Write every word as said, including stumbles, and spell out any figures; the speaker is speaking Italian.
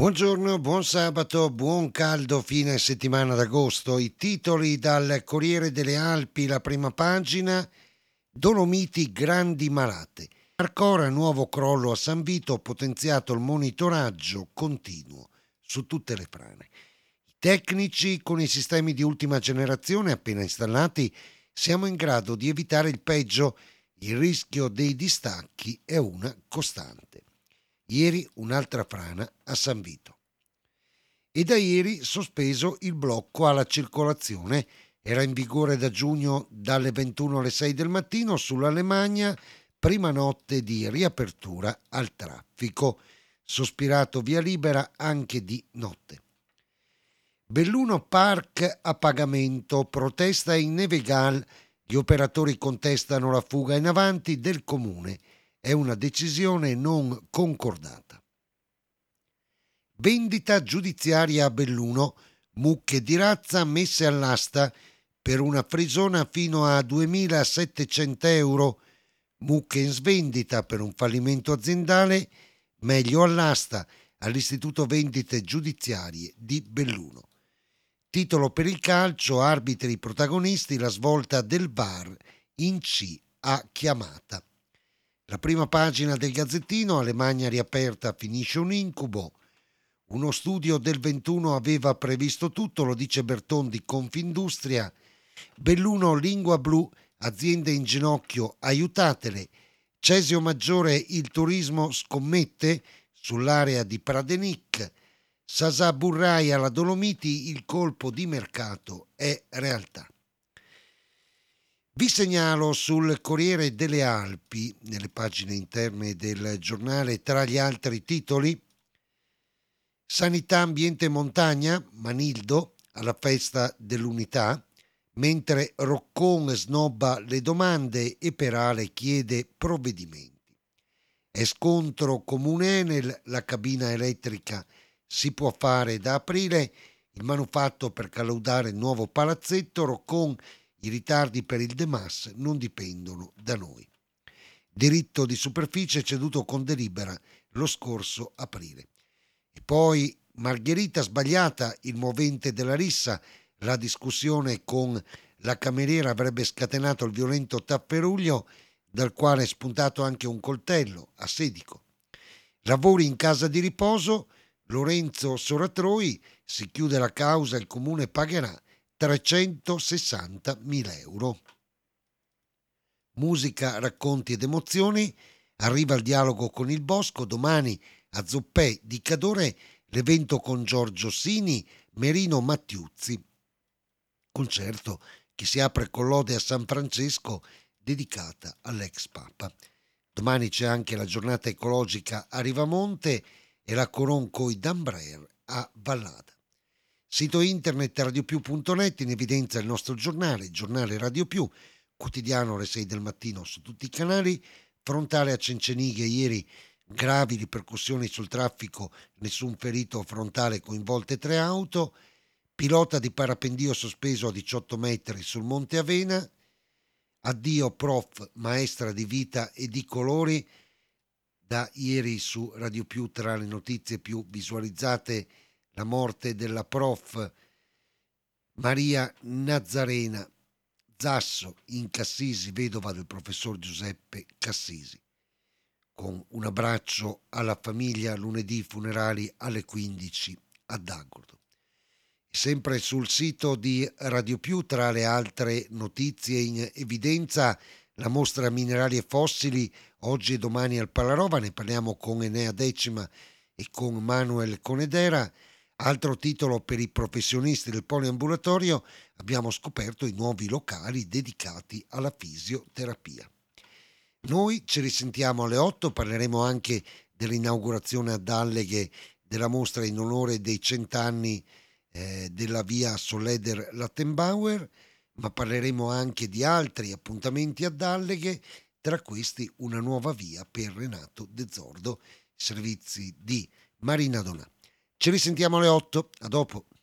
Buongiorno, buon sabato, buon caldo fine settimana d'agosto. I titoli dal Corriere delle Alpi, la prima pagina: Dolomiti grandi malate. Arcora, nuovo crollo a San Vito, potenziato il monitoraggio continuo su tutte le frane. I tecnici con i sistemi di ultima generazione appena installati siamo in grado di evitare il peggio, il rischio dei distacchi è una costante. Ieri un'altra frana a San Vito. E da ieri sospeso il blocco alla circolazione. Era in vigore da giugno dalle ventuno alle sei del mattino sulla Lemagna, prima notte di riapertura al traffico. Sospirato via libera anche di notte. Belluno Park a pagamento, protesta in Nevegal, gli operatori contestano la fuga in avanti del comune. È una decisione non concordata. Vendita giudiziaria a Belluno, mucche di razza messe all'asta per una frisona fino a duemilasettecento euro, mucche in svendita per un fallimento aziendale, meglio all'asta all'Istituto Vendite Giudiziarie di Belluno. Titolo per il calcio, arbitri protagonisti, la svolta del V A R in C a chiamata. La prima pagina del Gazzettino: Alemagna riaperta finisce un incubo. Uno studio del ventuno aveva previsto tutto, lo dice Berton di Confindustria. Belluno lingua blu, aziende in ginocchio, aiutatele. Cesio Maggiore, il turismo scommette sull'area di Pradenic. Sasà Burrai alla Dolomiti, il colpo di mercato è realtà. Vi segnalo sul Corriere delle Alpi, nelle pagine interne del giornale, tra gli altri titoli: Sanità, ambiente e montagna, Manildo alla festa dell'unità, mentre Roccon snobba le domande e Perale chiede provvedimenti. È scontro comune Enel, la cabina elettrica si può fare da aprile, il manufatto per collaudare il nuovo palazzetto, Roccon: i ritardi per il Demas non dipendono da noi. Diritto di superficie ceduto con delibera lo scorso aprile. E poi Margherita sbagliata, il movente della rissa, la discussione con la cameriera avrebbe scatenato il violento tapperuglio dal quale è spuntato anche un coltello a Sedico. Lavori in casa di riposo, Lorenzo Soratroi, si chiude la causa, il comune pagherà trecentosessantamila euro. Musica, racconti ed emozioni, arriva il dialogo con il Bosco, domani a Zoppè di Cadore l'evento con Giorgio Sini, Merino Mattiuzzi. Concerto che si apre con l'Ode a San Francesco dedicata all'ex Papa. Domani c'è anche la giornata ecologica a Rivamonte e la Coronco d'Ambrer a Vallada. Sito internet radiopiù punto net, in evidenza il nostro giornale, il giornale Radio Più, quotidiano alle sei del mattino su tutti i canali. Frontale a Cencenighe, ieri gravi ripercussioni sul traffico, nessun ferito, frontale coinvolte tre auto. Pilota di parapendio sospeso a diciotto metri sul Monte Avena. Addio prof, maestra di vita e di colori. Da ieri su Radio Più, tra le notizie più visualizzate, la morte della prof Maria Nazarena Zasso in Cassisi, vedova del professor Giuseppe Cassisi. Con un abbraccio alla famiglia, lunedì funerali alle quindici ad Agordo. Sempre sul sito di Radio Più, tra le altre notizie in evidenza, la mostra Minerali e Fossili, oggi e domani al Palarova, ne parliamo con Enea Decima e con Manuel Conedera. Altro titolo per i professionisti del poliambulatorio: abbiamo scoperto i nuovi locali dedicati alla fisioterapia. Noi ci risentiamo alle otto, parleremo anche dell'inaugurazione a Dalleghe della mostra in onore dei cent'anni eh, della via Solleder Lattenbauer, ma parleremo anche di altri appuntamenti a Dalleghe, tra questi una nuova via per Renato De Zordo, servizi di Marina Donà. Ci risentiamo alle otto, a dopo.